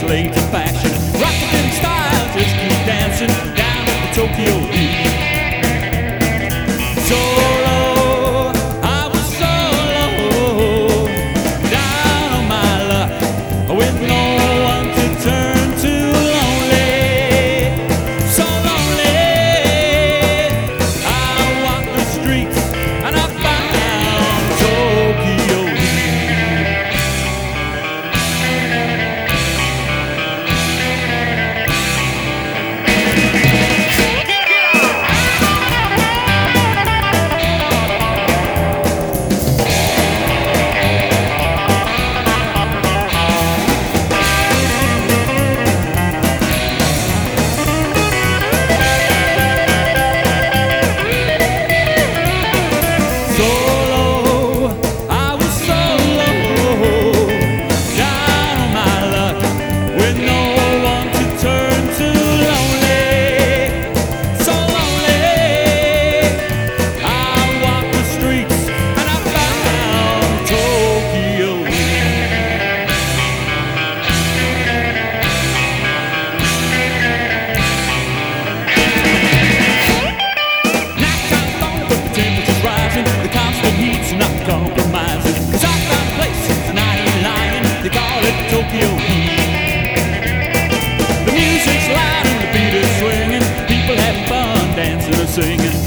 slave to fashion. Rockabilly style, just keep dancing down at the Tokyo Heat. So low, I was so low, down on my luck, with no one to turn to, lonely, so lonely. I walked the streets and I found Tokyo Heat. Tokyo Heat. The music's loud and the beat is swinging, people having fun dancing and singing.